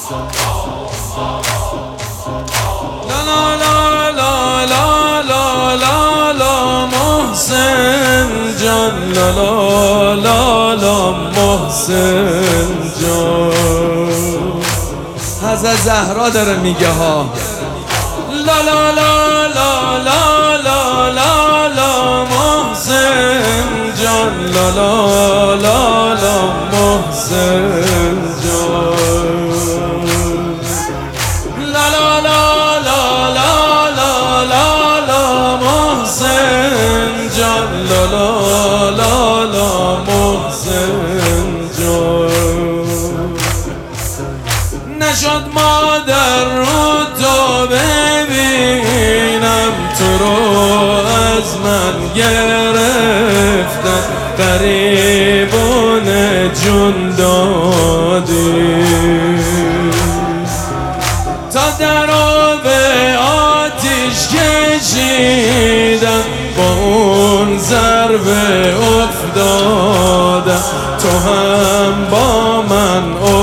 لا لا لا لا لا لا لا لا محسن جان، لا لا لا لا محسن جان. حضرت زهرا داره میگه ها. لا لا لا لا لا لا لا لا محسن جان، لا لا لا لا محسن جان. لا لا لا لا لا لا لا لا محسن جان، لا لا لا لا محسن جان. نشد مادر رو تو ببینم، تو رو از من گرفتن، قریبون جون دادی. تا در آب آتیش کشیدم، با اون ضربه افتادم، تو هم با من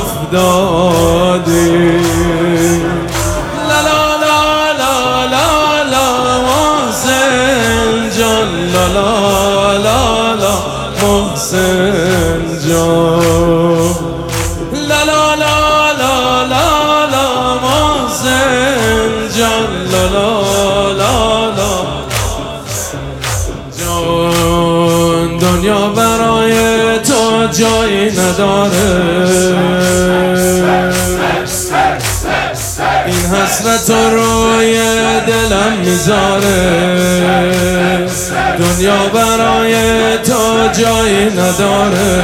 افتادی. لا لا لا لا لا لا محسن جان، لا لا لا لا محسن جان. لا لا لا لا لا لا محسن جان، لا لا لا لا جان. دنیا برای تو جایی نداره، این حسرت روی دلم میذاره. دنیا برای تو جایی نداره،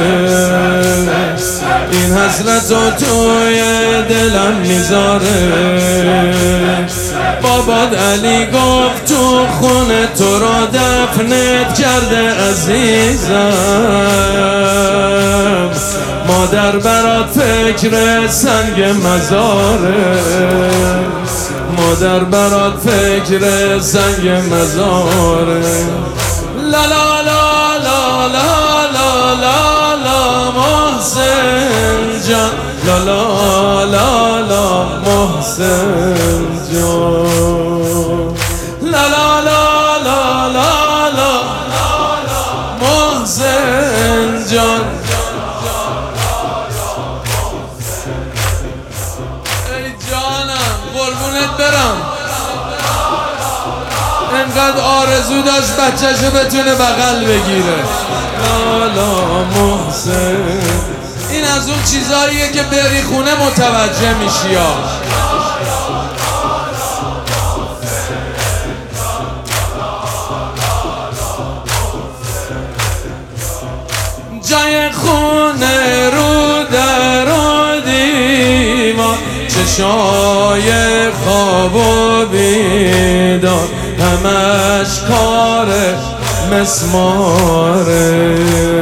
این حسرت توی دلم میذاره. بابات علی گفت تو خونه تو را دفنت کرده عزیزم، مادر برات فکر سنگ مزاره، مادر برات فکر سنگ مزاره. لا لا لا لا لا لا لا لا محسن جان، لا لا لا لا محسن جان. لا لا لا لا لا لا محسن جان. ای جانم قربونت برم، انقدر آرزو داشت بچه‌شو بتونه بغل بگیره. لا لا محسن. این از اون چیزاییه که بری خونه متوجه میشی ها. جای خونه رو در و دیوار، چشای خواب و بیدار، همش کار مسماره.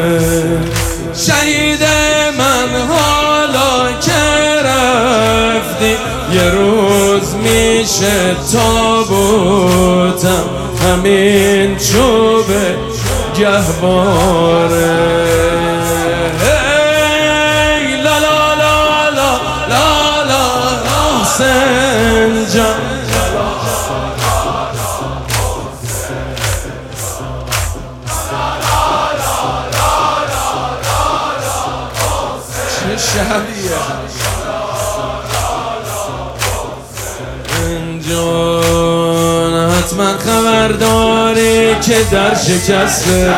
شهید من حالا که رفتی، یه روز میشه تابوتم، همین چوب گهواره. لا لا لا لا لا لا محسن جان. چه شبیه جان، حتما خبر داری که در شکسته،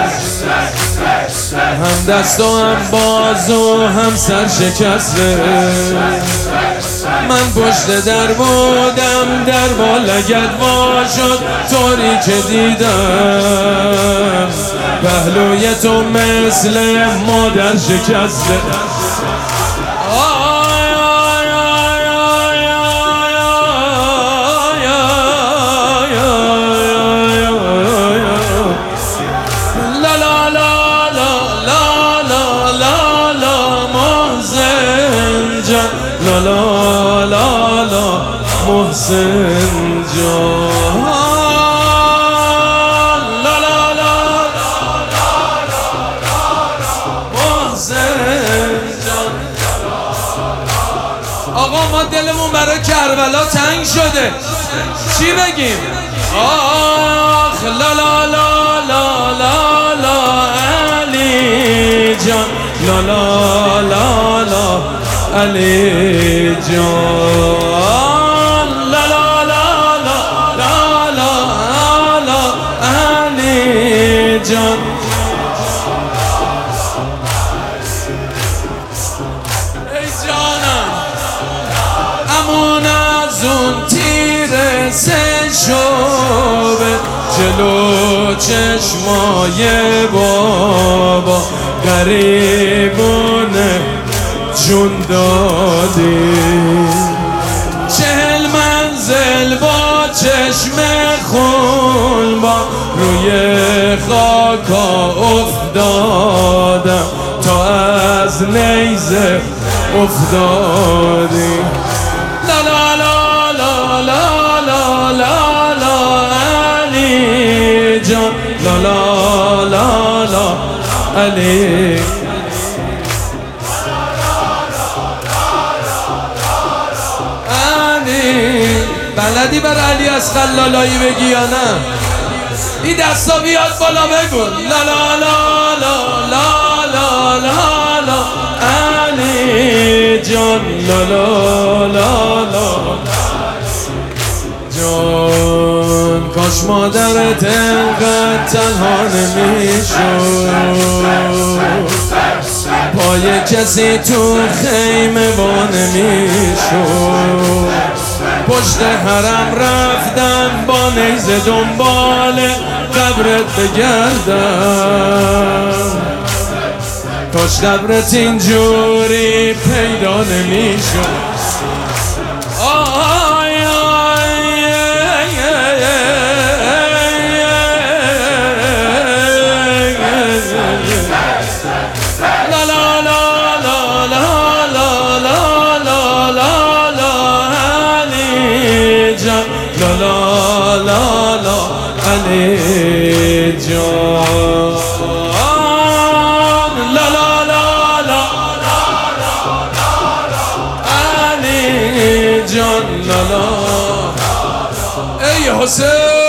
هم دست و هم بازو هم سر شکسته. من پشت در بودم، در با لگد وا شد، طوری که دیدم پهلوی تو مثل مادر شکسته. لا لا لا لا محسن جان. لا لا لا محسن جان. آقا ما دلمون برای کربلا تنگ شده. چی بگیم؟ آخ لا لا لا لا لا لا علی جان، لا لا لا لا علی جان، لا لا لا لا لا لا لا علی جان. ای جانم امون از اون تیر سشوبه جلو چشمای بابا غریبونه جون دادی. 40 منزل با چشم خون با روی خاکا افتادم تا از نیزه افتادی. لا لا لا لا لا لا لا لا علی جان، لا لا لا لا علی. بلدی بر علی از خلالایی بگی یا نه؟ این دستا بیاد بالا بگو لا لا لا لا لا لا لا لا علی جان، لا لا لا لا جان. کاش مادرت انقدر تنها نمیشد، پای کسی تو خیمه با نمیشد. پشت حرم رفتم با نیزه دنبال قبرت بگردم، کاش قبرت اینجوری پیدا نمیشد. لا لا لا لا علی جان، لا لا لا لا علی جان، لا لا. ای حسین